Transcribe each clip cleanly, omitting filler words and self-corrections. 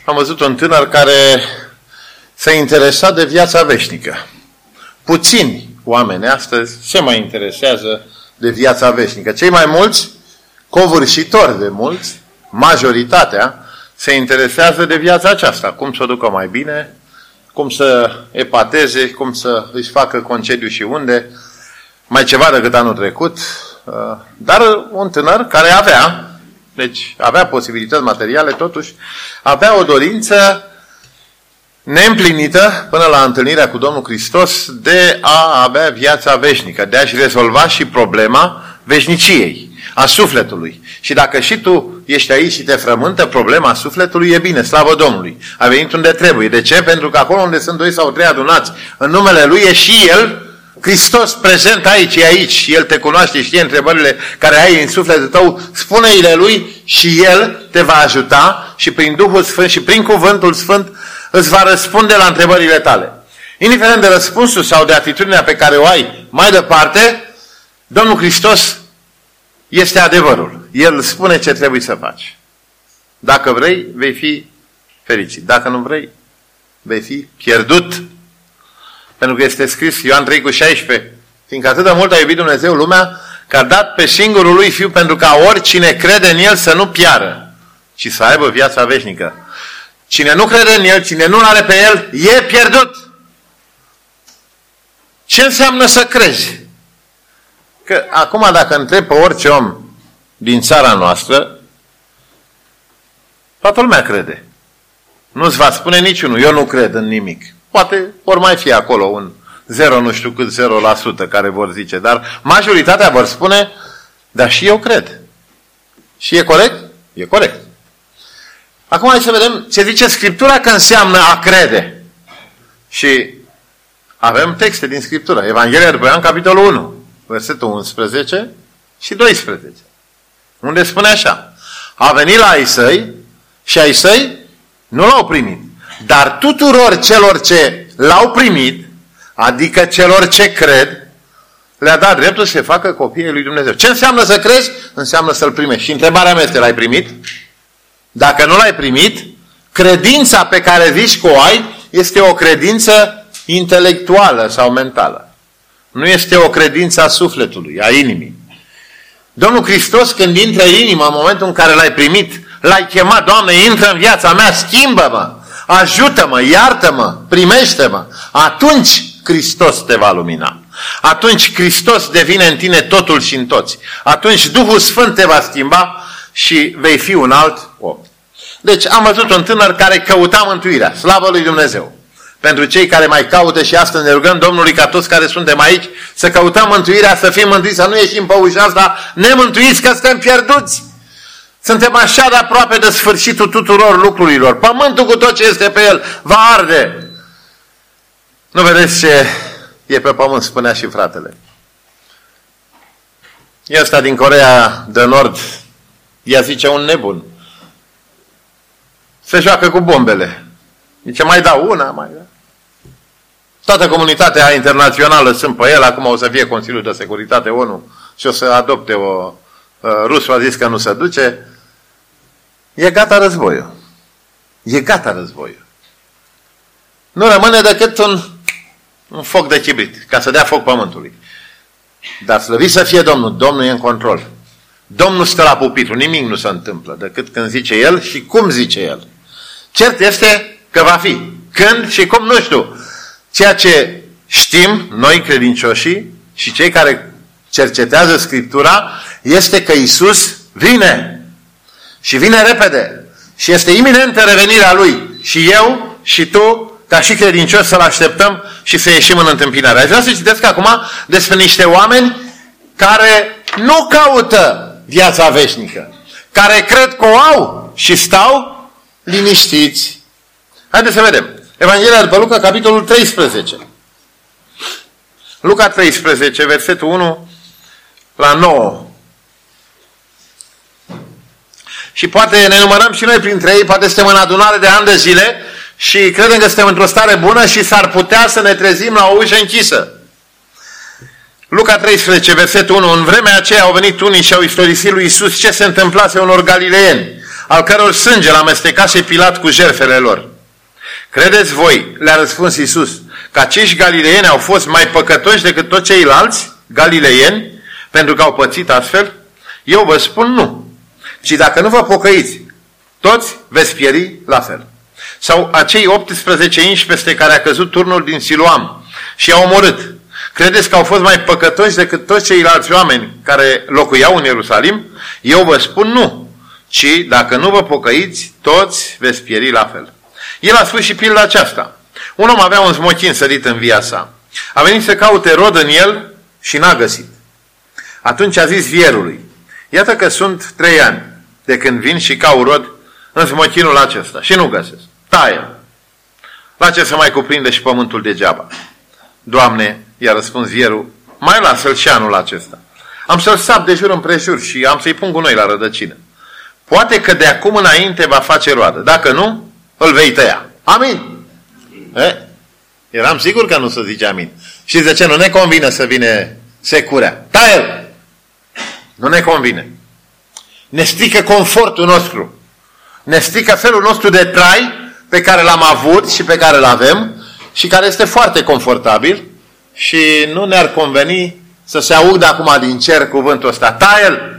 Am văzut un tânăr care s-a interesat de viața veșnică. Puțini oameni astăzi se mai interesează de viața veșnică. Cei mai mulți, covârșitori de mulți, majoritatea, se interesează de viața aceasta. Cum să o ducă mai bine, cum să epateze, cum să își facă concediu și unde, mai ceva decât anul trecut. Dar un tânăr care avea posibilități materiale, totuși avea o dorință neîmplinită până la întâlnirea cu Domnul Hristos de a avea viața veșnică, de a-și rezolva și problema veșniciei, a sufletului. Și dacă și tu ești aici și te frământă problema sufletului, e bine, slavă Domnului. A venit unde trebuie. De ce? Pentru că acolo unde sunt 2 sau 3 adunați în numele Lui, e și El, Hristos, prezent aici, e aici. Și El te cunoaște, știe întrebările care ai în sufletul tău, spune-i-le Lui și El te va ajuta și prin Duhul Sfânt și prin Cuvântul Sfânt îți va răspunde la întrebările tale. Indiferent de răspunsul sau de atitudinea pe care o ai mai departe, Domnul Hristos este adevărul. El spune ce trebuie să faci. Dacă vrei, vei fi fericit. Dacă nu vrei, vei fi pierdut. Pentru că este scris Ioan 3,16, fiindcă atât de mult a iubit Dumnezeu lumea, că a dat pe singurul Lui Fiu pentru ca oricine crede în El să nu piară, ci să aibă viața veșnică. Cine nu crede în El, cine nu are pe El, e pierdut. Ce înseamnă să crezi? Că acum dacă întreb pe orice om din țara noastră, toată lumea crede. Nu-ți va spune niciunul, eu nu cred în nimic. Poate vor mai fi acolo un 0, nu știu cât 0% care vor zice, dar majoritatea vor spune, dar și eu cred. Și e corect? E corect. Acum hai să vedem ce zice Scriptura că înseamnă a crede. Și avem texte din Scriptură. Evanghelia după Ioan, capitolul 1, versetul 11 și 12. Unde spune așa: a venit la ai săi și ai săi nu l-au primit. Dar tuturor celor ce l-au primit, adică celor ce cred, le-a dat dreptul să se facă copiii lui Dumnezeu. Ce înseamnă să crezi? Înseamnă să-L primești. Și întrebarea mea este, l-ai primit? Dacă nu l-ai primit, credința pe care zici că o ai este o credință intelectuală sau mentală. Nu este o credință a sufletului, a inimii. Domnul Hristos, când intră în inimă, în momentul în care l-ai primit, l-ai chemat, Doamne, intră în viața mea, schimbă-mă, ajută-mă, iartă-mă, primește-mă. Atunci Hristos te va lumina. Atunci Hristos devine în tine totul și în toți. Atunci Duhul Sfânt te va schimba și vei fi un alt om. Deci am văzut un tânăr care căuta mântuirea. Slavă lui Dumnezeu! Pentru cei care mai caută și astăzi ne rugăm Domnului ca toți care suntem aici să căutăm mântuirea, să fim mântuiți, să nu ieșim pe ușa asta nemântuiți, că suntem pierduți. Suntem așa de aproape de sfârșitul tuturor lucrurilor. Pământul cu tot ce este pe el va arde. Nu vedeți ce e pe pământ, spunea și fratele. E ăsta din Coreea de Nord, ea zice un nebun. Se joacă cu bombele. Zice, mai dau una, mai dau. Toată comunitatea internațională sunt pe el, acum o să fie Consiliul de Securitate ONU și o să adopte o... Rusul a zis că nu se duce. E gata războiul. E gata războiul. Nu rămâne decât un foc de chibrit, ca să dea foc pământului. Dar slăvit să fie Domnul. Domnul e în control. Domnul stă la pupitru. Nimic nu se întâmplă decât când zice El și cum zice El. Cert este că va fi. Când și cum, nu știu. Ceea ce știm noi credincioșii și cei care cercetează Scriptura este că Iisus vine. Și vine repede. Și este iminentă revenirea Lui. Și eu și tu, ca și credincioși, să-L așteptăm și să ieșim în întâmpinare. Aș vrea să citesc acum despre niște oameni care nu caută viața veșnică. Care cred că o au și stau liniștiți. Haideți să vedem. Evanghelia după Luca, capitolul 13. Luca 13, versetul 1 la 9. Și poate ne numărăm și noi printre ei, poate suntem în adunare de ani de zile și credem că suntem într-o stare bună și s-ar putea să ne trezim la o ușă închisă. Luca 13, versetul 1. În vremea aceea au venit unii și au istorisit lui Iisus ce se întâmplase unor galileeni. al căror sânge l-amestecase Pilat cu jertfele lor. Credeți voi, le-a răspuns Iisus, că acești galileieni au fost mai păcătoși decât toți ceilalți galileieni pentru că au pățit astfel? Eu vă spun nu. Și dacă nu vă pocăiți, toți veți pieri la fel. Sau acei 18 inși peste care a căzut turnul din Siloam și i-au omorât. Credeți că au fost mai păcătoși decât toți ceilalți oameni care locuiau în Ierusalim? Eu vă spun nu. Ci dacă nu vă pocăiți, toți veți pieri la fel. El a spus și pilda aceasta. Un om avea un smochin sărit în via sa. A venit să caute rod în el și n-a găsit. Atunci a zis vierului, iată că sunt 3 ani de când vin și caut rod în smochinul acesta și nu găsesc. Taie! La ce să mai cuprinde și pământul degeaba? Doamne, i-a răspuns vierul, mai lasă-l și anul acesta. Am să-l sap de jur împrejur și am să-i pun gunoi la rădăcină. Poate că de acum înainte va face roadă. Dacă nu, îl vei tăia. Amin. Eram sigur că nu se zice amin. Și de ce? Nu ne convine să vine securea. Taie-l! Nu ne convine. Ne strică confortul nostru. Ne strică felul nostru de trai pe care l-am avut și pe care l avem și care este foarte confortabil și nu ne-ar conveni să se audă acum din cer cuvântul ăsta. Taie-l!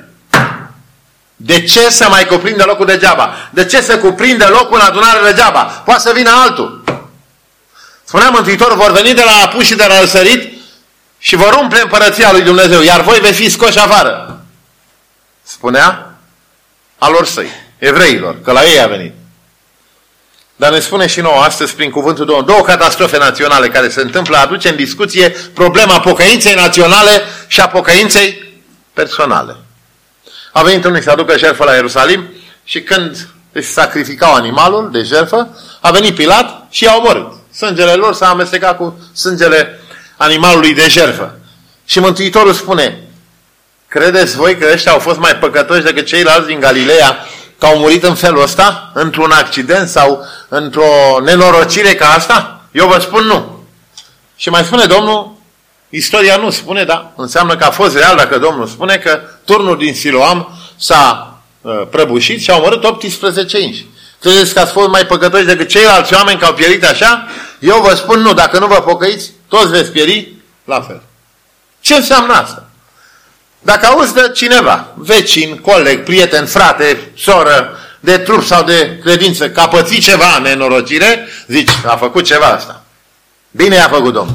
De ce să mai cuprindă locul degeaba? De ce să cuprindă locul în adunare degeaba? Poate să vină altul. Spunea Mântuitorul, vor veni de la apus și de la răsărit și vor umple împărăția lui Dumnezeu, iar voi veți fi scoși afară. Spunea alor săi, evreilor, că la ei a venit. Dar ne spune și nouă astăzi, prin cuvântul Domnului, 2 catastrofe naționale care se întâmplă, aduce în discuție problema pocăinței naționale și a pocăinței personale. A venit unul să aducă jertfă la Ierusalim și când își sacrificau animalul de jertfă, a venit Pilat și i-a omorât. Sângele lor s-a amestecat cu sângele animalului de jertfă. Și Mântuitorul spune, credeți voi că ăștia au fost mai păcătoși decât ceilalți din Galileea, că au murit în felul ăsta, într-un accident sau într-o nenorocire ca asta? Eu vă spun nu. Și mai spune Domnul, istoria nu spune, dar înseamnă că a fost real dacă Domnul spune că turnul din Siloam s-a prăbușit și a omorât 18 inși. Credeți că ați fost mai păcătoși decât ceilalți oameni că au pierit așa? Eu vă spun nu, dacă nu vă pocăiți, toți veți pieri la fel. Ce înseamnă asta? Dacă auzi de cineva, vecin, coleg, prieten, frate, soră, de trup sau de credință, că a pățit ceva în nenorocire, zici, a făcut ceva asta. Bine a făcut Domnul.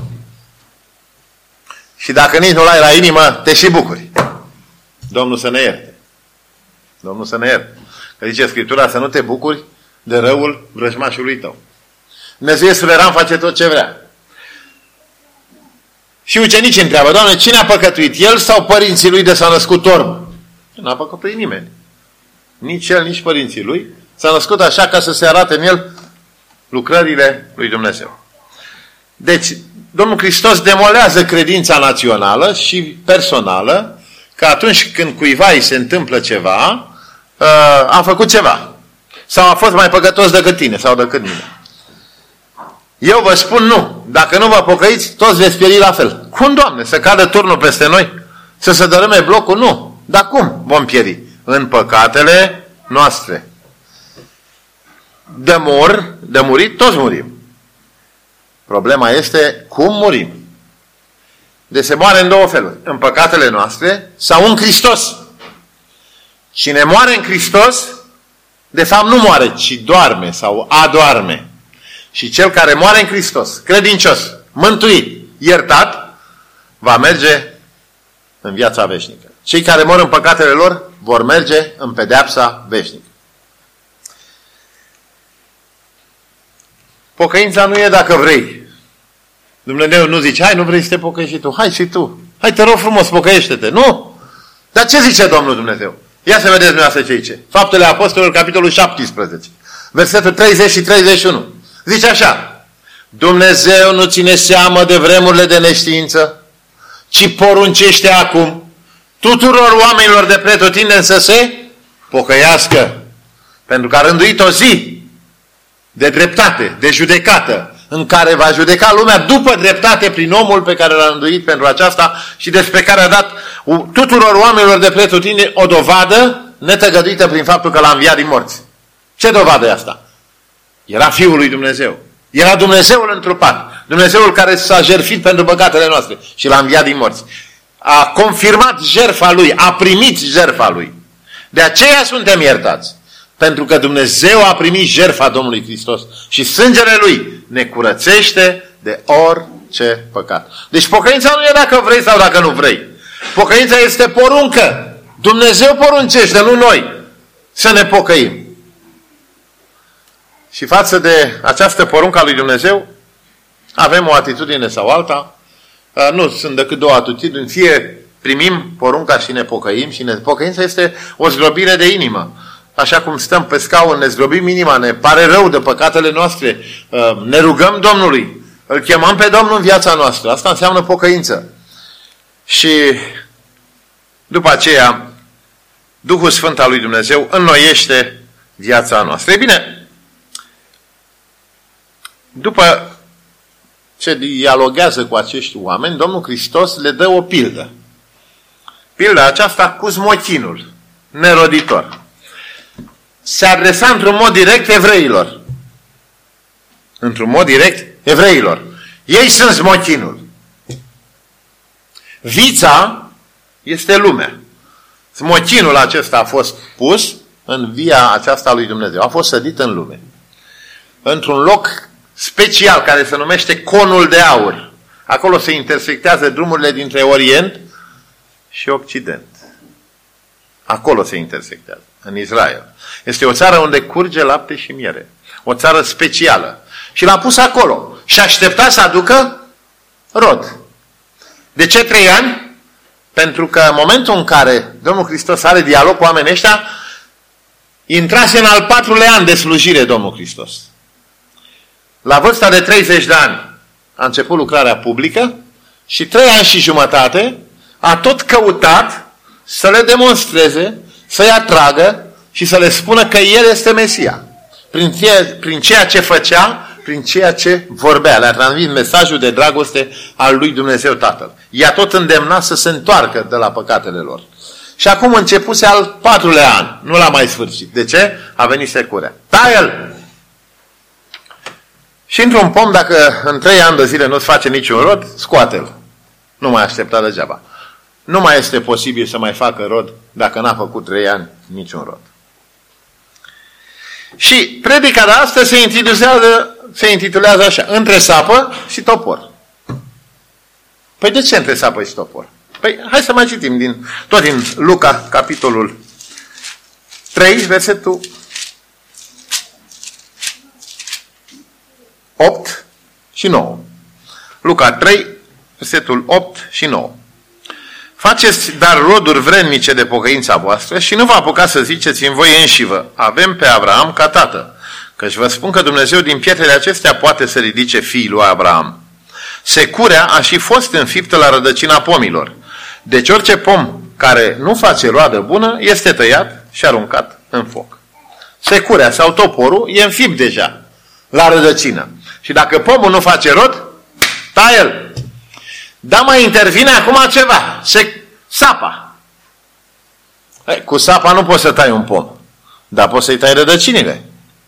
Și dacă nici nu-l ai la inimă, te și bucuri. Domnul să ne ierte. Domnul să ne ierte. Că zice Scriptura să nu te bucuri de răul vrăjmașului tău. Dumnezeu e suveran, face tot ce vrea. Și ucenicii întreabă, Doamne, cine a păcătuit? El sau părinții lui de s-a născut orb? Nu a păcătuit nimeni. Nici el, nici părinții lui. S-a născut așa ca să se arate în el lucrările lui Dumnezeu. Deci, Domnul Hristos demolează credința națională și personală că atunci când cuiva îi se întâmplă ceva, a făcut ceva. Sau a fost mai păcătos decât tine sau decât mine. Eu vă spun nu. Dacă nu vă pocăiți, toți veți pieri la fel. Cum, Doamne, să cadă turnul peste noi? Să se dărâme blocul? Nu. Dar cum vom pieri? În păcatele noastre. De murit, toți murim. Problema este cum murim. Deci se moare în 2 feluri. În păcatele noastre sau în Hristos. Cine moare în Hristos, de fapt nu moare, ci doarme sau adoarme. Și cel care moare în Hristos, credincios, mântuit, iertat, va merge în viața veșnică. Cei care mor în păcatele lor vor merge în pedeapsa veșnică. Pocăința nu e dacă vrei. Dumnezeu nu zice, hai, nu vrei să te pocăiești și tu, hai și tu. Hai, te rog frumos, pocăiește-te. Nu! Dar ce zice Domnul Dumnezeu? Ia să vedeți dumneavoastră ce zice. Faptele Apostolilor, capitolul 17, versetul 30 și 31. Zice așa, Dumnezeu nu ține seamă de vremurile de neștiință, ci poruncește acum tuturor oamenilor de pretutindeni să se pocăiască. Pentru că a rânduit o zi de dreptate, de judecată, în care va judeca lumea după dreptate prin omul pe care l-a rânduit pentru aceasta și despre care a dat tuturor oamenilor de pretutindeni o dovadă netăgăduită prin faptul că l-a înviat din morți. Ce dovadă e asta? Era Fiul lui Dumnezeu. Era Dumnezeul întrupat. Dumnezeul care s-a jertfit pentru păcatele noastre și l-a înviat din morți. A confirmat jertfa lui, a primit jertfa lui. De aceea suntem iertați. Pentru că Dumnezeu a primit jertfa Domnului Hristos și sângele lui ne curățește de orice păcat. Deci pocăința nu e dacă vrei sau dacă nu vrei. Pocăința este poruncă. Dumnezeu poruncește, nu noi, să ne pocăim. Și față de această poruncă a lui Dumnezeu, avem o atitudine sau alta. Nu sunt decât două atitudini. Fie primim porunca și ne pocăim, și pocăința este o zdrobire de inimă. Așa cum stăm pe scaun, ne zdrobim inima, ne pare rău de păcatele noastre, ne rugăm Domnului, îl chemăm pe Domnul în viața noastră. Asta înseamnă pocăință. Și după aceea, Duhul Sfânt al lui Dumnezeu înnoiește viața noastră. Ei bine, după ce dialoghează cu acești oameni, Domnul Hristos le dă o pildă. Pilda aceasta cu smochinul neroditor. Se adresa într-un mod direct evreilor. Într-un mod direct evreilor. Ei sunt smochinul. Vița este lumea. Smochinul acesta a fost pus în via aceasta lui Dumnezeu. A fost sădit în lume. Într-un loc special care se numește Conul de Aur. Acolo se intersectează drumurile dintre Orient și Occident. Acolo se intersectează, în Israel. Este o țară unde curge lapte și miere. O țară specială. Și l-a pus acolo. Și aștepta să aducă rod. De ce 3 ani? Pentru că în momentul în care Domnul Hristos are dialog cu oamenii ăștia, intrase în al 4-lea an de slujire Domnul Hristos. La vârsta de 30 de ani a început lucrarea publică și 3 ani și jumătate a tot căutat să le demonstreze, să-i atragă și să le spună că El este Mesia. Prin ceea ce făcea, prin ceea ce vorbea. Le-a transmis mesajul de dragoste al lui Dumnezeu Tatăl. I-a tot îndemnat să se întoarcă de la păcatele lor. Și acum începuse al 4-lea an. Nu l-a mai sfârșit. De ce? A venit securea. Taie-l! Și într-un pom, dacă în 3 ani de zile nu-ți face niciun rod, scoate-l. Nu mai aștepta degeaba. Nu mai este posibil să mai facă rod dacă n-a făcut 3 ani niciun rod. Și predica de astăzi se intitulează așa: Între sapă și topor. Păi de ce între sapă și topor? Păi hai să mai citim tot din Luca, capitolul 3, versetul 8 și 9. Luca 3, versetul 8 și 9. Faceți dar roduri vrednice de pocăința voastră și nu vă apucați să ziceți în voi înșivă: avem pe Avraam ca tată. Căci vă spun că Dumnezeu din pietrele acestea poate să ridice fiii lui Avraam. Securea a și fost înfiptă la rădăcina pomilor. Deci orice pom care nu face roadă bună este tăiat și aruncat în foc. Securea sau toporul e înfipt deja la rădăcină. Și dacă pomul nu face rod, taie-l. Dar mai intervine acum ceva. Sapa. Cu sapa nu poți să tai un pom, dar poți să-i tai rădăcinile.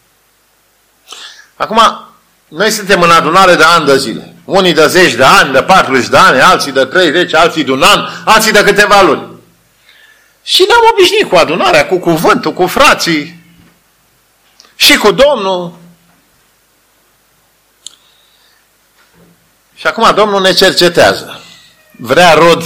Acum, noi suntem în adunare de ani de zile. Unii de 10 de ani, de 40 de ani, alții de 30, alții de un an, alții de câteva luni. Și ne-am obișnuit cu adunarea, cu cuvântul, cu frații și cu Domnul. Și acum Domnul ne cercetează. Vrea rod.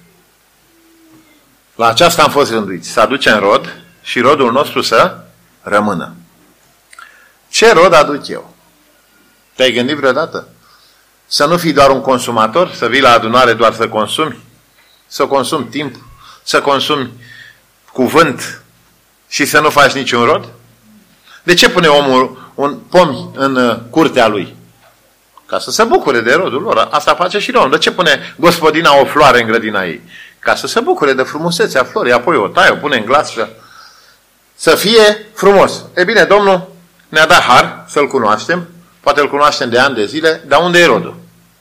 La aceasta am fost rânduiți. Să aducem rod și rodul nostru să rămână. Ce rod aduc eu? Te-ai gândit vreodată? Să nu fii doar un consumator, să vii la adunare doar să consumi, să consumi timp, să consumi cuvânt și să nu faci niciun rod? De ce pune omul un pom în curtea lui? Ca să se bucure de rodul lor. Asta face și Domnul. De ce pune gospodina o floare în grădina ei? Ca să se bucure de frumusețea florii. Apoi o taie, o pune în glas să fie frumos. E bine, Domnul ne-a dat har să-L cunoaștem. Poate îl cunoaștem de ani de zile. Dar unde e rodul?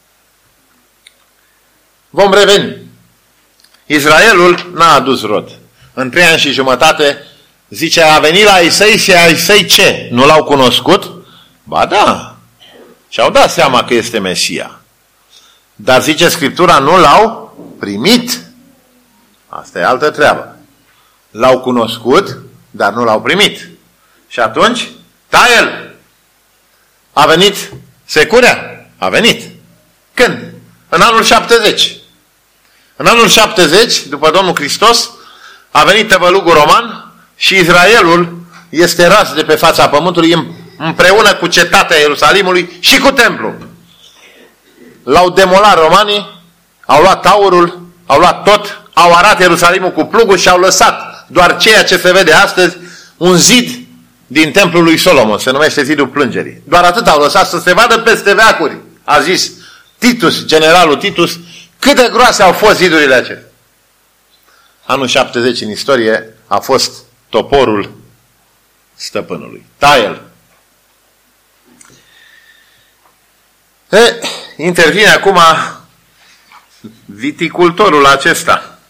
Vom reveni. Israelul n-a adus rod. În 3 ani și jumătate Zice, a venit la Isai și a Isai ce? Nu l-au cunoscut? Ba da. Și-au dat seama că este Mesia. Dar zice Scriptura, nu l-au primit. Asta e altă treabă. L-au cunoscut, dar nu l-au primit. Și atunci, Tael. A venit securea? A venit. Când? În anul 70. În anul 70, după Domnul Hristos, a venit tăvălugul roman și Israelul este ras de pe fața pământului împreună cu cetatea Ierusalimului și cu templul. L-au demolat romanii, au luat aurul, au luat tot, au arat Ierusalimul cu plugul și au lăsat doar ceea ce se vede astăzi, un zid din templul lui Solomon, se numește zidul plângerii. Doar atât au lăsat să se vadă peste veacuri. A zis Titus, generalul Titus, cât de groase au fost zidurile acestea. Anul 70 în istorie a fost toporul stăpânului. Tael. Intervine acum viticultorul acesta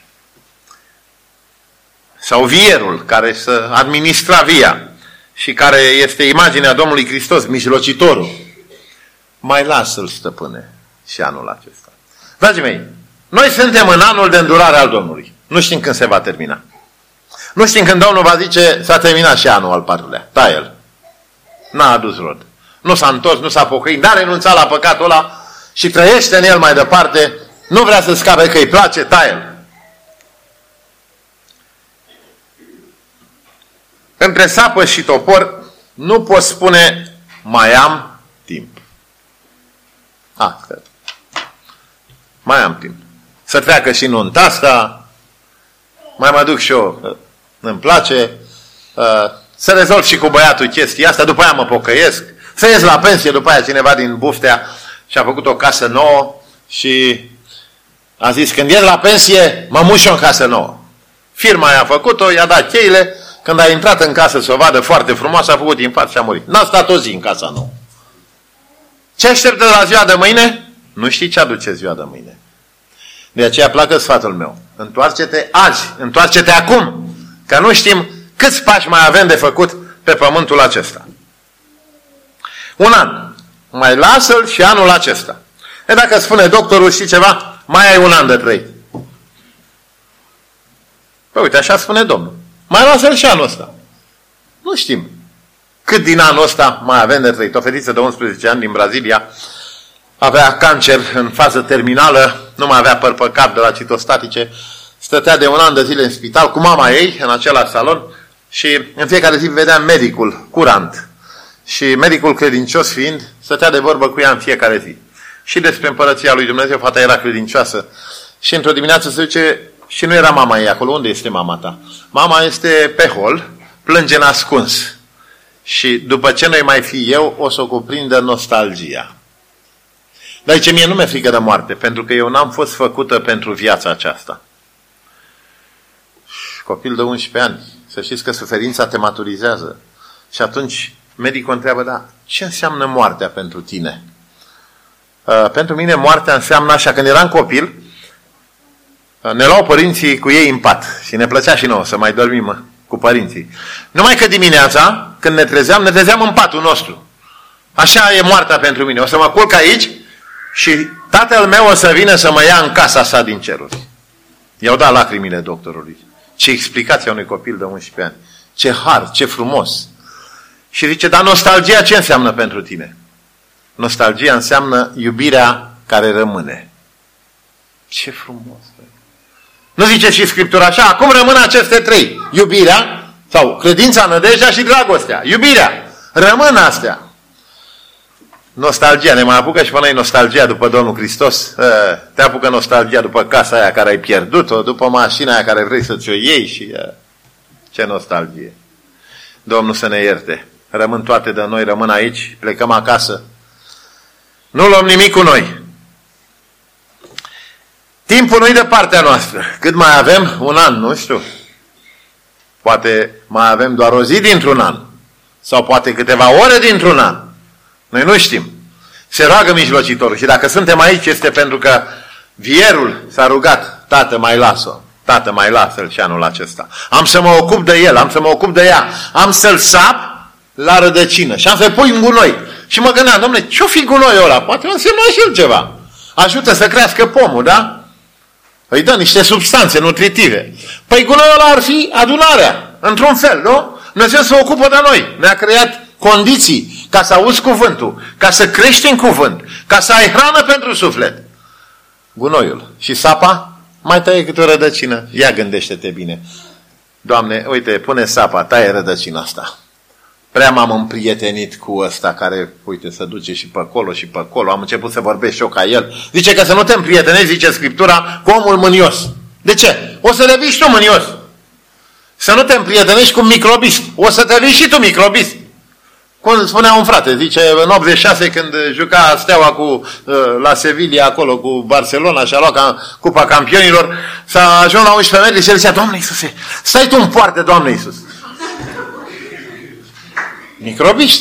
sau vierul care să administra via și care este imaginea Domnului Hristos, mijlocitorul. Mai lasă-l, stăpâne, și anul acesta. Dragii mei, noi suntem în anul de îndurare al Domnului. Nu știm când se va termina. Nu știm când Domnul va zice, s-a terminat și anul al patrulea. Tael. N-a adus rod. Nu s-a întors, nu s-a pocăit, n-a renunțat la păcatul ăla și trăiește în el mai departe. Nu vrea să scape că îi place, Tael. Între sapă și topor nu poți spune mai am timp. Cred. Mai am timp. Să treacă și nunta asta, mai mă duc și eu, îmi place, să rezolv și cu băiatul chestia asta, după aia mă pocăiesc, să ies la pensie, după aia cineva din Buftea și-a făcut o casă nouă și a zis, când ies la pensie, mă muș eu în casă nouă. Firma i-a făcut-o, i-a dat cheile, când a intrat în casă să o vadă foarte frumoasă, a făcut infarct și a murit. N-a stat o zi în casa nouă. Ce așteptă la ziua de mâine? Nu știi ce aduce ziua de mâine. De aceea placă sfatul meu. Întoarce-te azi, întoarce-te acum, că nu știm câți pași mai avem de făcut pe pământul acesta. Un an. Mai lasă-l și anul acesta. Dacă spune doctorul, știi ceva? Mai ai un an de trăit. Păi uite, așa spune Domnul. Mai lasă-l și anul ăsta. Nu știm cât din anul ăsta mai avem de trăit. O fetiță de 11 ani din Brazilia avea cancer în fază terminală, nu mai avea păr pe cap de la citostatice, stătea de un an de zile în spital cu mama ei, în același salon, și în fiecare zi vedea medicul curant. Și medicul credincios fiind, stătea de vorbă cu ea în fiecare zi. Și despre împărăția lui Dumnezeu, fata era credincioasă. Și într-o dimineață se duce și nu era mama ei acolo. Unde este mama ta? Mama este pe hol, plânge în ascuns. Și după ce nu-i mai fi eu, o să o cuprindă nostalgia. Dar zice, mie nu mi-e frică de moarte, pentru că eu n-am fost făcută pentru viața aceasta. Copil de 11 ani, să știți că suferința te maturizează. Și atunci medicul întreabă, da, ce înseamnă moartea pentru tine? Pentru mine moartea înseamnă așa, când eram copil, ne luau părinții cu ei în pat și ne plăcea și nouă să mai dormim cu părinții. Numai că dimineața, când ne trezeam în patul nostru. Așa e moartea pentru mine. O să mă culc aici și tatăl meu o să vină să mă ia în casa sa din ceruri. I-au dat lacrimile doctorului. Ce explicație a unui copil de 11 ani. Ce har, ce frumos. Și zice, dar nostalgia ce înseamnă pentru tine? Nostalgia înseamnă iubirea care rămâne. Ce frumos. Nu zice și Scriptura așa? Acum rămân aceste trei. Iubirea, sau credința, nădejdea și dragostea. Iubirea. Rămân astea. Nostalgia. Ne mai apucă și până noi nostalgia după Domnul Hristos? Te apucă nostalgia după casa aia care ai pierdut-o, după mașina aia care vrei să ți-o iei și... Ce nostalgie. Domnul să ne ierte. Rămân toate de noi, rămân aici, plecăm acasă. Nu luăm nimic cu noi. Timpul nu-i de partea noastră. Cât mai avem? Un an, nu știu. Poate mai avem doar o zi dintr-un an. Sau poate câteva ore dintr-un an. Noi nu știm. Se roagă mijlocitorul. Și dacă suntem aici este pentru că vierul s-a rugat, Tată, mai las-o. Tată, mai lasă-l și anul acesta. Am să mă ocup de el, am să mă ocup de ea. Am să-l sap la rădăcină și am să-l pui în gunoi. Și mă gândeam, dom'le, ce-o fi gunoiul ăla? Poate însemna și el ceva. Ajută să crească pomul, da? Îi dă niște substanțe nutritive. Păi gunoiul ăla ar fi adunarea, într-un fel, nu? Dumnezeu se ocupă de noi. Ne-a creat condiții ca să auzi cuvântul, ca să crești în cuvânt, ca să ai hrană pentru suflet. Gunoiul. Și sapa? Mai taie câte o rădăcină. Ia gândește-te bine. Doamne, uite, pune sapa, taie rădăcina asta. Prea m-am împrietenit cu ăsta care, uite, se duce și pe acolo și pe acolo. Am început să vorbesc și eu ca el. Zice că să nu te împrietenești, zice Scriptura, cu omul mânios. De ce? O să devii și tu mânios. Să nu te împrietenești cu un microbist. O să devii și tu microbist. Cum spunea un frate, zice, în 86 când juca Steaua la Sevilla acolo cu Barcelona și a luat Cupa Campionilor, s-a ajuns la 11 metri și el zicea, Doamne Iisuse, stai tu în poartă, Doamne Iisus. Microbiști.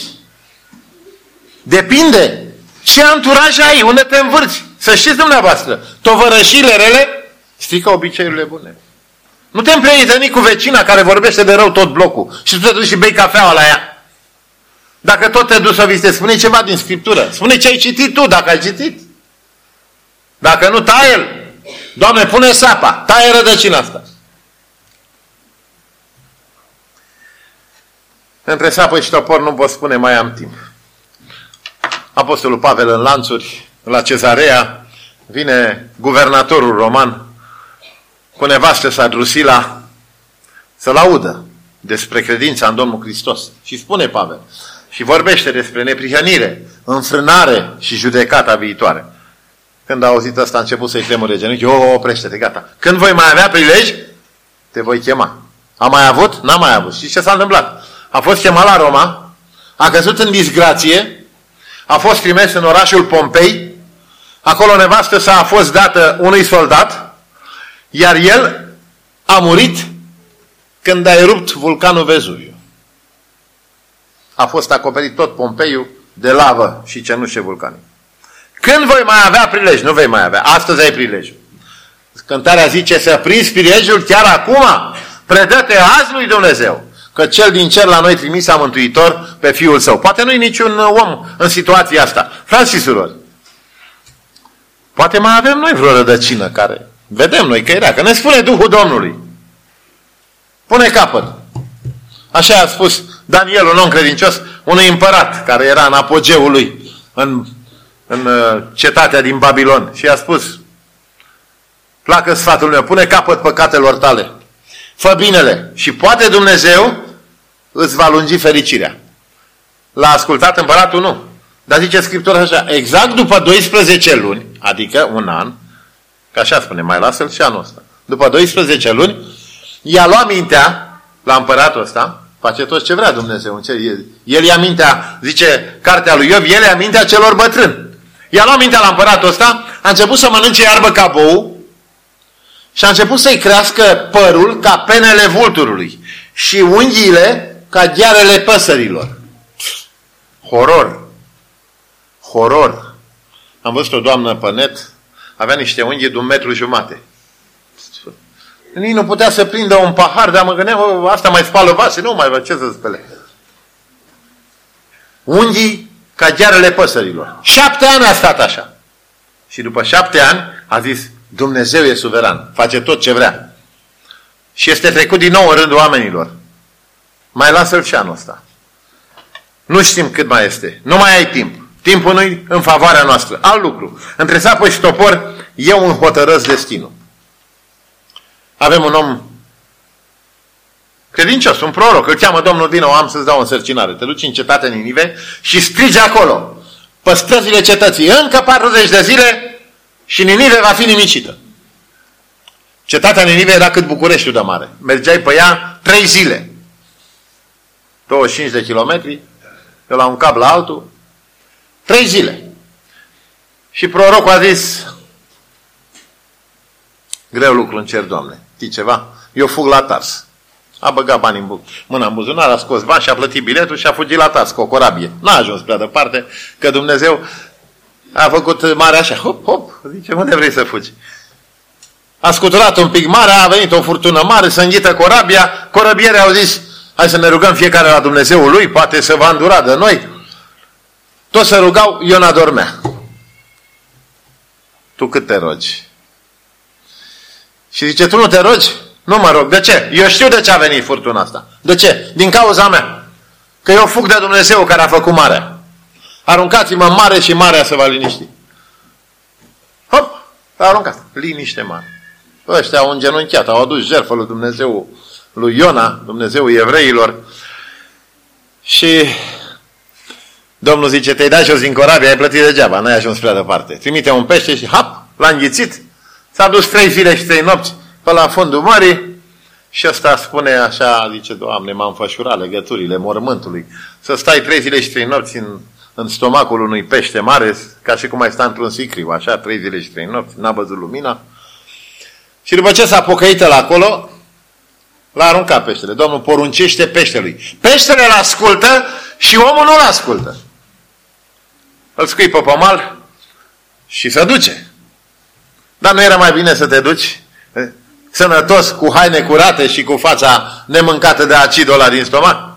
Depinde ce anturaj ai, unde te învârți. Să știți dumneavoastră, tovărășile rele strică obiceiurile bune. Nu te împrieteni cu vecina care vorbește de rău tot blocul și tu te duci și bei cafeaua la ea. Dacă tot te duci să vizitezi, spune ceva din Scriptură. Spune ce ai citit tu, dacă ai citit. Dacă nu, taie-l. Doamne, pune sapa, taie rădăcina asta. Între sapă și topor nu pot spune, mai am timp. Apostolul Pavel în lanțuri, la Cezarea, vine guvernatorul roman cu nevastă sa Drusila să-l audă despre credința în Domnul Hristos. Și spune Pavel, și vorbește despre neprihănire, înfrânare și judecata viitoare. Când a auzit asta, a început să-i tremure genunchi. Oprește-te, gata. Când voi mai avea prilej, te voi chema. A mai avut? N-a mai avut. Și ce s-a întâmplat? A fost chemat la Roma, a căzut în disgrație, a fost trimis în orașul Pompei, acolo nevastă sa a fost dată unui soldat, iar el a murit când a erupt vulcanul Vezuviu. A fost acoperit tot Pompeiul de lavă și cenușe vulcanice. Când voi mai avea prilej? Nu vei mai avea. Astăzi ai prilejul. Cântarea zice să prinzi prilejul chiar acum. Predă-te azi lui Dumnezeu. Că cel din cer la noi trimis a Mântuitor pe Fiul Său. Poate nu-i niciun om în situația asta. Frați și surori, poate mai avem noi vreo rădăcină care vedem noi că era. Că ne spune Duhul Domnului. Pune capăt. Așa a spus Daniel, un om credincios, unui împărat care era în apogeul lui, în cetatea din Babilon. Și a spus, placă sfatul meu, pune capăt păcatelor tale, fă binele și poate Dumnezeu îți va lungi fericirea. L-a ascultat împăratul? Nu. Dar zice Scriptura așa, exact după 12 luni, adică un an, că așa spune, mai lasă-l și anul ăsta. După 12 luni, i-a luat mintea la împăratul ăsta, face tot ce vrea Dumnezeu. El ia mintea, zice cartea lui Iov, el ia mintea celor bătrâni. I-a luat mintea la împăratul ăsta, a început să mănânce iarbă ca bou și a început să-i crească părul ca penele vulturului și unghiile ca ghearele păsărilor. Horror! Horror! Am văzut o doamnă pe net, avea niște unghi de 1,5 metri. Nici nu putea să prindă un pahar, dar mă gândeam, asta mai spală vase, nu mai văd ce să spele. Unghii ca ghearele păsărilor. 7 ani a stat așa. Și după 7 ani a zis, Dumnezeu e suveran, face tot ce vrea. Și este trecut din nou în rândul oamenilor. Mai lasă-l și anul ăsta. Nu știm cât mai este. Nu mai ai timp. Timpul nu-i în favoarea noastră. Alt lucru. Între sapă și topor, eu îmi hotărăsc destinul. Avem un om credincios, un proroc, îl cheamă Domnul, vină, am să-ți dau o însărcinare. Te duci în cetatea Ninive și strigi acolo, pe străzile cetății, încă 40 de zile și Ninive va fi nimicită. Cetatea Ninive era cât Bucureștiul de mare. Mergeai pe ea 3 zile. 25 de kilometri, de la un cap la altul, 3 zile. Și prorocul a zis, greu lucru în cer, Doamne. Știi ceva? Eu fug la Tars. A băgat bani în mâna în buzunar, a scos bani și a plătit biletul și a fugit la Tars cu o corabie. N-a ajuns prea departe, că Dumnezeu a făcut mare așa. Hop, hop. Zice, unde vrei să fugi? A scuturat un pic mare, a venit o furtună mare, să înghită corabia, corăbierii au zis, hai să ne rugăm fiecare la Dumnezeul lui, poate să va îndura de noi. Toți se rugau, Iona dormea. Tu cât te rogi? Și zice, tu nu te rogi? Nu mă rog. De ce? Eu știu de ce a venit furtuna asta. De ce? Din cauza mea. Că eu fug de Dumnezeu care a făcut marea. Aruncați-mă în mare și marea se va liniști. Hop! S-a aruncat. Liniște mare. Ăștia au îngenunchiat, au adus jertfă lui Dumnezeu, lui Iona, Dumnezeul evreilor. Și Domnul zice, te-ai dat jos din corabie, ai plătit degeaba, n-ai ajuns prea departe. Trimite un pește și hap, l-a înghițit. S-a dus 3 zile și 3 nopți pe la fundul mării și ăsta spune așa, zice, Doamne, m-am fășurat legăturile mormântului. Să stai 3 zile și 3 nopți în stomacul unui pește mare, ca și cum ai sta într-un sicriu, așa, 3 zile și 3 nopți, n-a văzut lumina. Și după ce s-a pocăit la acolo, l-a aruncat peștele. Domnul poruncește peștelui. Peștele îl ascultă și omul nu-l ascultă. Îl scuipă pe mal și se duce. Dar nu era mai bine să te duci sănătos, cu haine curate și cu fața nemâncată de acidul ăla din stomac?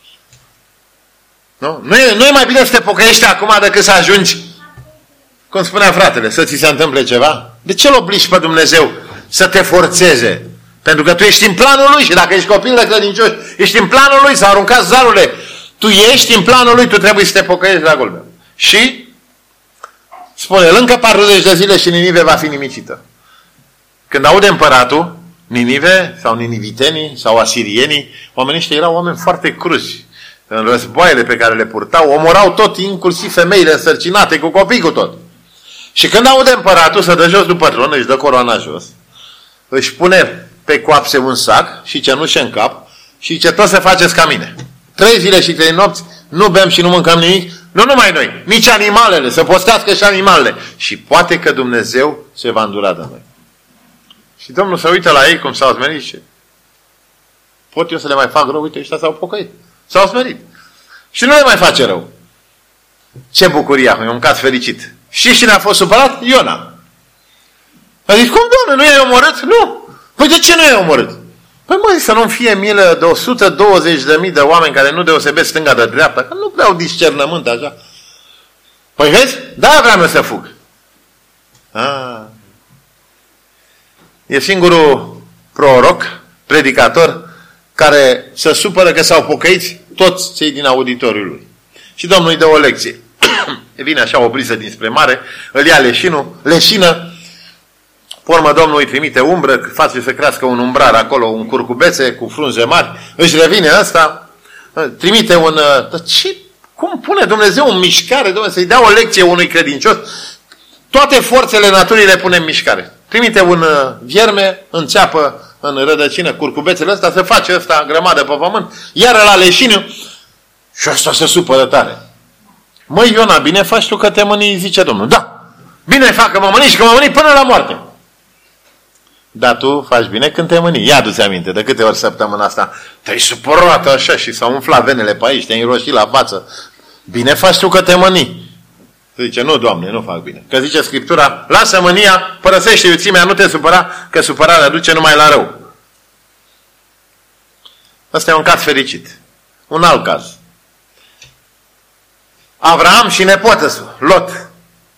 Nu e mai bine să te pocăiești acum decât să ajungi, cum spunea fratele, să ți se întâmple ceva? De ce îl obligi pe Dumnezeu să te forțeze? Pentru că tu ești în planul lui și dacă ești copil de credincioși, ești în planul lui, s-au aruncat zarurile. Tu ești în planul lui, tu trebuie să te pocăiești la Golgota. Și spune, încă 40 de zile și Ninive va fi nimicită. Când aude împăratul, Ninive sau ninivitenii sau asirienii, oamenii ăștia erau oameni foarte cruzi. În războaiele pe care le purtau, omorau tot, inclusiv femeile însărcinate, cu copii, cu tot. Și când aude împăratul, să dă jos după tron, își dă coroana jos, își pune pe coapse un sac și cenușă în cap și zice, tot să faceți ca mine. 3 zile și 3 nopți, nu bem și nu mâncăm nimic, nu numai noi, nici animalele, să postească și animalele. Și poate că Dumnezeu se va îndura de noi. Și Domnul se uită la ei cum s-au smerit și pot eu să le mai fac rău? Uite, ăștia s-au pocăit. S-au smerit. Și nu le mai face rău. Ce bucurie acum, e un caz fericit. Și cine a fost supărat? Iona. A zis, cum, Doamne, nu i-ai omorât? Nu. Păi de ce nu i-ai omorât? Păi măi, să nu fie milă de 120.000 de oameni care nu deosebesc stânga de dreapta, că nu vreau discernământ așa. Păi vezi? Da, vreau eu să fug. E singurul proroc, predicator, care se supără că s-au pocăiți toți cei din auditoriul lui. Și Domnul îi dă o lecție. Vine așa o briză dinspre mare, îl ia leșină, pe urmă Domnul îi trimite umbră, face să crească un umbrar acolo, un curcubețe cu frunze mari, își revine ăsta, trimite un... Cum pune Dumnezeu în mișcare, Domnul, să-i dea o lecție unui credincios? Toate forțele naturii le pune în mișcare. Trimite un vierme, înțeapă în rădăcină curcubețele ăsta, se face ăsta în grămadă pe pământ, iară la leșină și ăsta se supără tare. Măi, Iona, bine faci tu că te mânii, zice Domnul. Da, bine fac că mă mânii și că mă mânii până la moarte. Dar tu faci bine când te mânii. Ia du-ți aminte, de câte ori săptămâna asta te-ai supărat așa și s-au umflat venele pe aici, te-ai înroșit la față. Bine faci tu că te mânii. Zice, nu, Doamne, nu fac bine. Că zice Scriptura, lasă mânia, părăsește iuțimea, nu te supăra, că supărarea duce numai la rău. Ăsta e un caz fericit. Un alt caz. Avraam și nepotă Lot.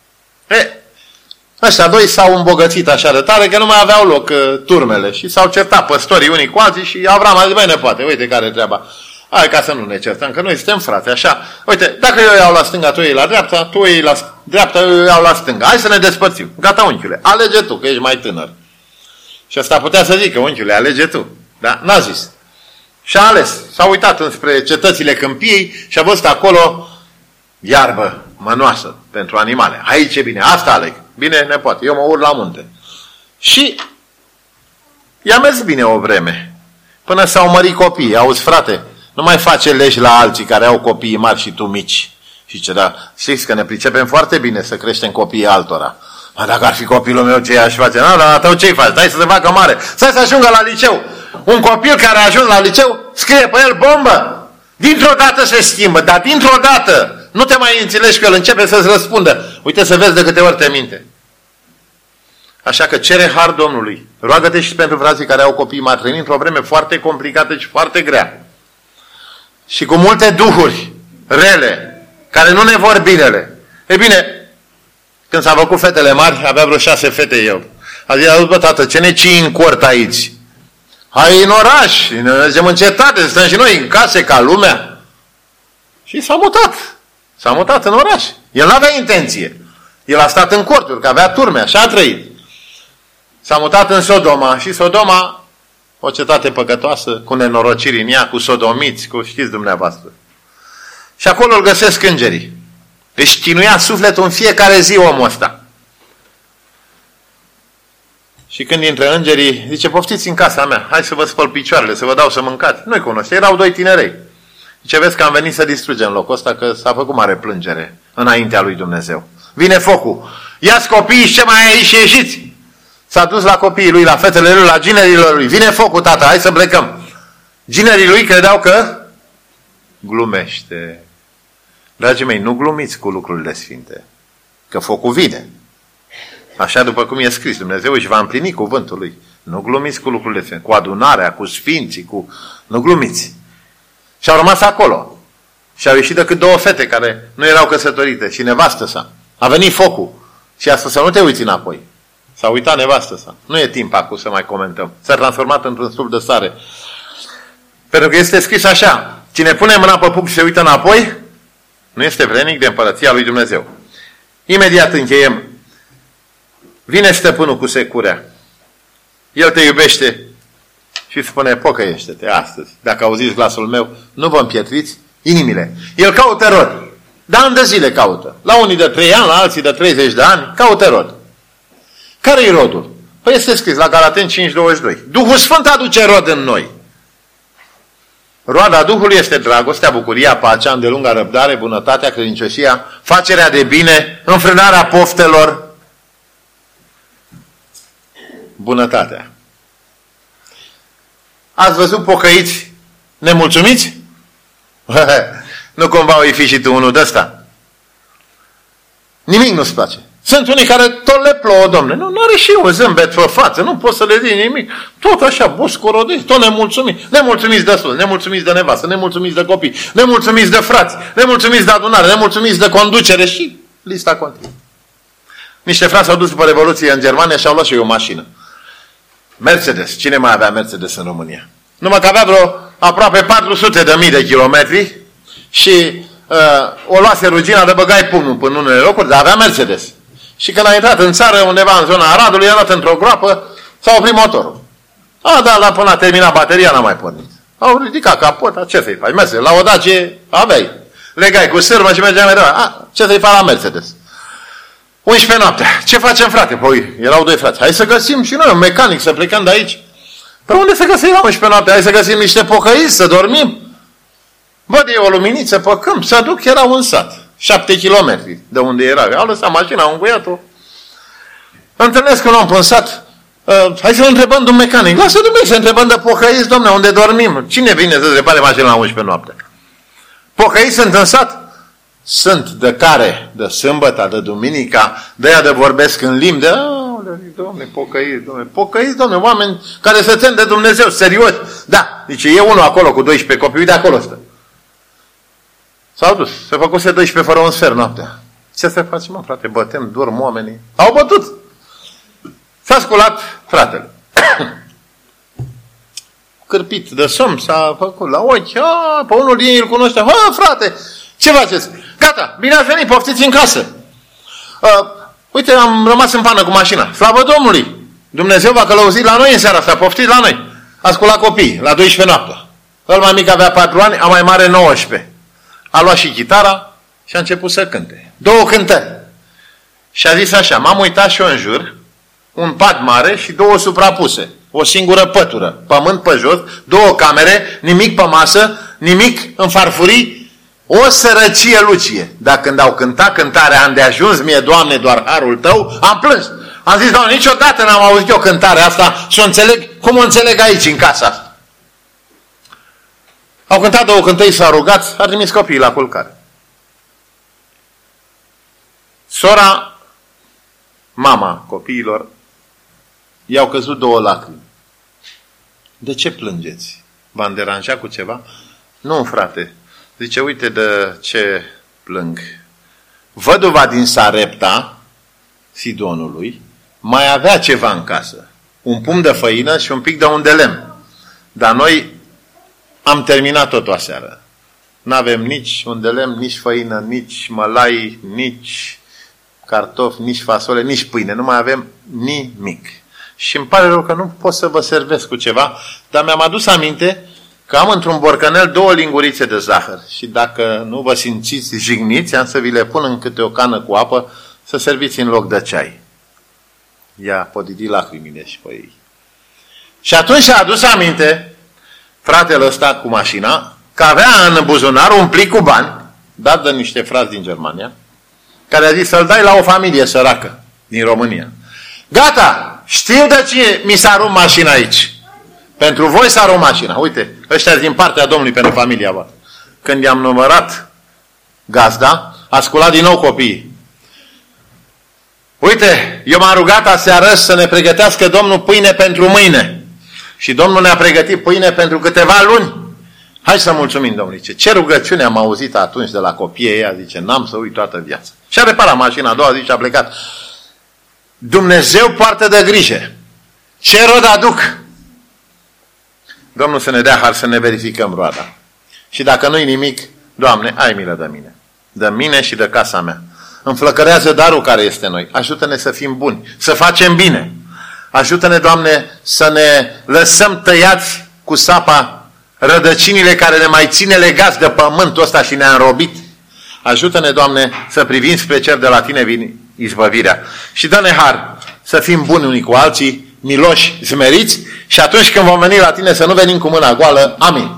Ăștia doi s-au îmbogățit așa de tare că nu mai aveau loc turmele și s-au certat păstorii unii cu alții și Avram a zis, băi, nepoate, uite care e treaba. Hai ca să nu ne certăm, că noi suntem frate, așa. Uite, dacă eu iau la stânga, tu iei la dreapta, tu iei la dreapta, eu iau la stânga. Hai să ne despărțim. Gata, unchiule, alege tu, că ești mai tânăr. Și asta putea să zică, unchiule, alege tu. Da? N-a zis. Și a ales. S-a uitat înspre cetățile câmpiei și a văzut acolo iarbă mănoasă pentru animale. Aici e bine, asta aleg. Bine, nepoate, eu mă urc la munte. Și i-a mers bine o vreme. Până s-au mărit copiii. Auzi, frate, nu mai face legi la alții care au copii mari și tu mici. Și ce, da, știți că ne pricepem foarte bine să creștem copiii altora. Mă, dacă ar fi copilul meu, ce aș face? Nu, dar tău ce-i faci? Dai să se facă mare. Stai să ajungă la liceu. Un copil care a ajuns la liceu, scrie pe el bombă. Dintr-o dată se schimbă, dar dintr-o dată nu te mai înțelegi că el începe să-ți răspundă. Uite să vezi de câte ori te minte. Așa că cere har Domnului. Roagă-te și pentru frații care au copii mari, trăind într-o vreme foarte complicată și foarte grea. Și cu multe duhuri rele, care nu ne vor binele. E bine, când s-a făcut fetele mari, avea vreo 6 fete eu. A zis, bă, tată, ce ne cii în cort aici? Hai în oraș, ne mergem în cetate, stăm și noi în case ca lumea. Și s-a mutat. S-a mutat în oraș. El n-avea intenție. El a stat în corturi, că avea turme, așa a trăit. S-a mutat în Sodoma și Sodoma, o cetate păcătoasă, cu nenorociri în ea, cu sodomiți, cu știți dumneavoastră. Și acolo îl găsesc îngerii. Își chinuia sufletul în fiecare zi omul ăsta. Și când intră îngerii, zice, poftiți în casa mea, hai să vă spăl picioarele, să vă dau să mâncați. Nu-i cunoște, erau 2 tinerei. Zice, vezi că am venit să distrugem locul ăsta, că s-a făcut mare plângere înaintea lui Dumnezeu. Vine focul. Ia-ți copiii și ce mai ai aici și ieșiți. S-a dus la copiii lui, la fetele lui, la ginerilor lui. Vine focul, tata, hai să plecăm. Ginerii lui credeau că glumește. Dragii mei, nu glumiți cu lucrurile sfinte, că focul vine. Așa după cum e scris, Dumnezeu își va împlini cuvântul lui. Nu glumiți cu lucrurile sfinte, cu adunarea, cu sfinții, cu... Nu glumiți. Și au rămas acolo. Și au ieșit decât 2 fete care nu erau căsătorite și nevastă sa. A venit focul și a spus să nu te uiți înapoi. S-a uitat nevastă sa. Nu e timp acum să mai comentăm. S-a transformat într-un stâlp de sare. Pentru că este scris așa. Cine pune mâna pe puc și se uită înapoi, nu este vrednic de împărăția lui Dumnezeu. Imediat încheiem. Vine stăpânul cu securea. El te iubește și spune, pocăiește-te astăzi. Dacă auziți glasul meu, nu vă împietriți inimile. El caută rod. De ani de zile caută. La unii de 3 ani, la alții de 30 de ani, caută rod. Care-i rodul? Păi este scris la Galateni 5:22. Duhul Sfânt aduce rod în noi. Roada Duhului este dragostea, bucuria, pacea, îndelunga răbdare, bunătatea, credincioșia, facerea de bine, înfrânarea poftelor, bunătatea. Ați văzut pocăiți nemulțumiți? Nu cumva o fi și tu unul de ăsta? Nimic nu-ți place. Sunt unii care tot le plouă, domne. Nu are și un zâmbet pe față, nu poți să le zici nimic. Tot așa, boscorodești, tot nemulțumiți. Nemulțumiți de sus, nemulțumiți de nevastă, nemulțumiți de copii, nemulțumiți de frați, nemulțumiți de adunare, nemulțumiți de conducere și lista continuă. Niște frați s-au dus după Revoluție în Germania și au luat și o mașină. Mercedes. Cine mai avea Mercedes în România? Numai că avea vreo aproape 400.000 de kilometri și o luase rugina de băgai pumnul până în unele locuri, dar avea Mercedes. Și când a intrat în țară, undeva în zona Aradului, a dat într-o groapă, s-a oprit motorul. Dar până a terminat bateria, n-a mai pornit. Au ridicat capota, ce să-i faci? Mercedes, la o Dacie aveai. Legai cu sârmă și mergeai mai departe. Ce să-i faci la Mercedes? 11 noaptea. Ce facem, frate? Păi, erau 2 frați. Hai să găsim și noi un mecanic, să plecăm de aici. Pe unde să găsim la 11 noaptea? Hai să găsim niște pocăiți, să dormim. Văd eu o luminiță pe câmp, să duc, erau în sat. 7 kilometri de unde era. Au lăsat mașina, au încuiat-o. Întâlnesc un om pe sat. Hai să întrebăm de un mecanic. Lasă Dumnezeu să întrebăm de pocăiți, domne, unde dormim? Cine vine să repare mașina la 11 noaptea? Pocăiți sunt în sat? Sunt de care? De sâmbătă, de duminica, de aia de vorbesc în limbi, de domne, pocăiți, domne, oameni care se țin de Dumnezeu, serios. Da, zice, e unul acolo cu 12 copii, de acolo stă. S-au dus, se făcuse 12 fără un sfert noaptea. Ce să facem, mă, frate, bătem, dorm oamenii. Au bătut. S-a sculat fratele. Cârpit de somn, s-a făcut la ochi, pe unul din ei îl cunoștea. Frate, ce faceți? Gata, bine ați venit, poftiți în casă. Uite, am rămas în pană cu mașina. Slavă Domnului! Dumnezeu v-a călăuzit la noi în seara asta, poftiți la noi. A sculat copii, la 12 noaptea. Cel mai mic avea 4 ani, a mai mare 19. A luat și chitara și a început să cânte. 2 cântări. Și a zis așa, m-am uitat și eu în jur, un pat mare și 2 suprapuse. O singură pătură, pământ pe jos, 2 camere, nimic pe masă, nimic în farfurii, o sărăcie lucie. Dar când au cântat cântarea îndeajuns mie, Doamne, doar harul Tău, am plâns. Am zis, Doamne, niciodată n-am auzit eu cântarea asta și o înțeleg cum o înțeleg aici, în casa asta. Au cântat 2 cântări, s-au rugat, a trimis copiii la culcare. Sora, mama copiilor, i-au căzut 2 lacrimi. De ce plângeți? V-am deranjat cu ceva? Nu, frate. Zice, uite de ce plâng. Văduva din Sarepta, Sidonului, mai avea ceva în casă. Un pumn de făină și un pic de un de lemn. Dar noi am terminat tot o seară. N-avem nici un de lemn, nici făină, nici mălai, nici cartofi, nici fasole, nici pâine. Nu mai avem nimic. Și îmi pare rău că nu pot să vă servesc cu ceva, dar mi-am adus aminte că am într-un borcanel 2 lingurițe de zahăr. Și dacă nu vă simțiți jigniți, am să vi le pun în câte o cană cu apă să serviți în loc de ceai. I-a podidit lacrimile și pe ei. Și atunci și-a adus aminte fratele ăsta cu mașina că avea în buzunar un plic cu bani dat de niște frați din Germania, care a zis să-l dai la o familie săracă din România. Gata, știu de ce mi s-a rupt mașina aici. Pentru voi s-a rupt mașina. Uite, ăștia din partea Domnului pentru familia voastră. Când i-am numărat gazda, a sculat din nou copiii. Uite, eu m-am rugat aseară să ne pregătească Domnul pâine pentru mâine. Și Domnul ne-a pregătit pâine pentru câteva luni. Hai să mulțumim Domnului. Ce rugăciune am auzit atunci de la copiii ăia, zice, n-am să uit toată viața. Și a reparat mașina, a doua zi și a plecat. Dumnezeu poartă de grijă. Ce rod aduc? Domnul să ne dea har să ne verificăm roada. Și dacă nu-i nimic, Doamne, ai milă de mine. De mine și de casa mea. Înflăcărează darul care este în noi. Ajută-ne să fim buni, să facem bine. Ajută-ne, Doamne, să ne lăsăm tăiați cu sapa rădăcinile care ne mai ține legați de pământul ăsta și ne-a înrobit. Ajută-ne, Doamne, să privim spre cer, de la Tine vine izbăvirea. Și dă-ne har să fim buni unii cu alții, miloși, smeriți, și atunci când vom veni la Tine să nu venim cu mâna goală. Amin.